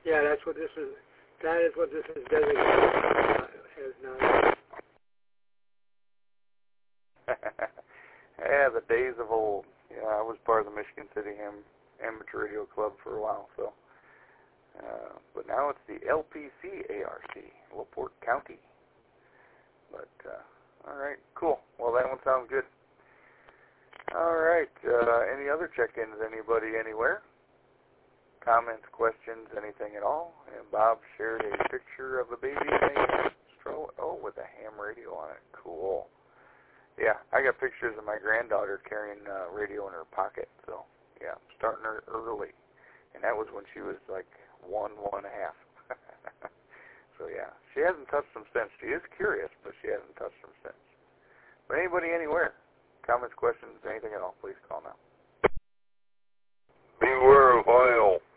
Yeah, that's what this is. That is what this is designated as now. Yeah, the days of old. Yeah, I was part of the Michigan City Amateur Radio Club for a while, so. But now it's the LPC ARC, LaPorte County. But, all right, cool. Well, that one sounds good. All right, any other check-ins? Anybody anywhere? Comments, questions, anything at all? And Bob shared a picture of a baby with a ham radio on it. Cool. Yeah, I got pictures of my granddaughter carrying a radio in her pocket. So, yeah, starting her early. And that was when she was like 1.5. So, yeah, she hasn't touched them since. She is curious, but she hasn't touched them since. But anybody anywhere? Comments, questions, anything at all, please call now. Beware of Isle.